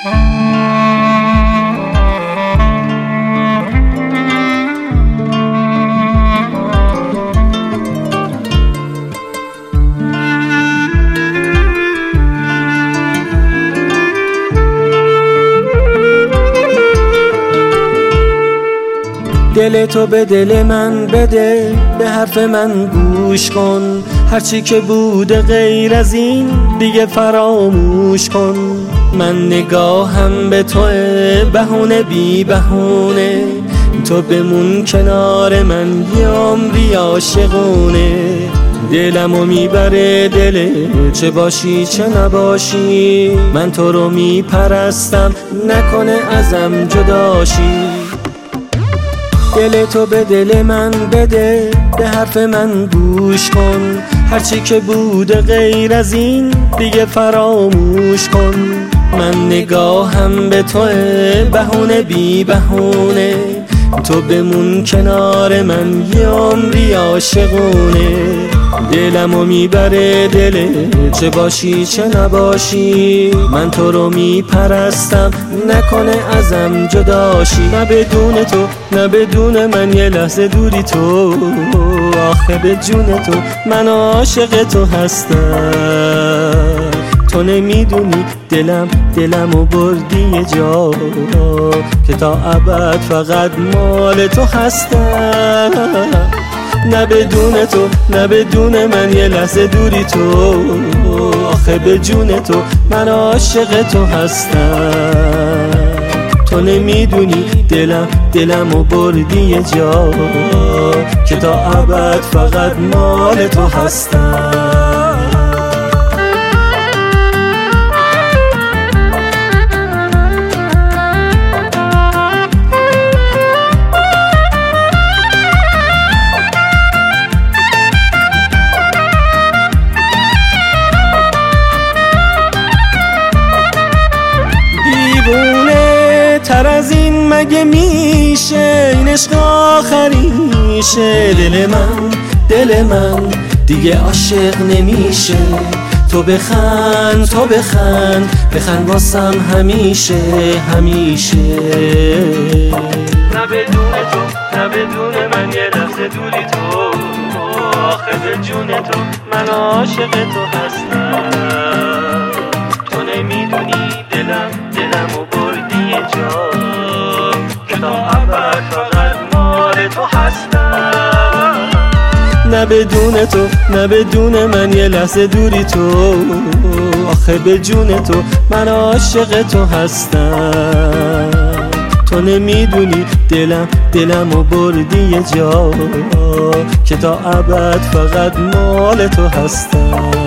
دل تو به دل من بده، به حرف من گوش کن، هرچی که بوده غیر از این دیگه فراموش کن. من نگاهم به توه، بهونه بی بهونه، تو بمون کنار من یه عمری عاشقونه. دلمو میبره دله، چه باشی چه نباشی، من تو رو میپرستم، نکنه ازم جداشی. دل تو به دل من بده، به حرف من گوش کن، هرچی که بوده غیر از این دیگه فراموش کن. من نگاهم به توه، بهونه بی بهونه، تو بمون کنار من یه عمری عاشقونه. دلمو میبره دله، چه باشی چه نباشی، من تو رو میپرستم، نکنه ازم جداشی. نه بدون تو نه بدون من یه لحظه دوری تو، آخه به جون تو من عاشق تو هستم. تو نمیدونی دلمو بردی یه جا که تا ابد فقط مال تو هستم. نه بدون تو نه بدون من یه لحظه دوری تو، آخه به جون تو من عاشق تو هستم. تو نمیدونی دلمو بردی یه جا که تا ابد فقط مال تو هستم. تر از این مگه میشه، این عشق آخریشه. دل من دیگه عاشق نمیشه. تو بخند بخند واسم همیشه. نه بدون تو نه بدون من یه لحظه دوری تو، آخه به جون تو من عاشق تو هستم. تو نمیدونی دلمو بردی یه جا که تا ابد فقط مال تو هستم. نه بدون تو نه بدون من یه لحظه دوری تو، آخه به جون تو من عاشق تو هستم. تو نمیدونی دلمو بردی یه جا که تا ابد فقط مال تو هستم.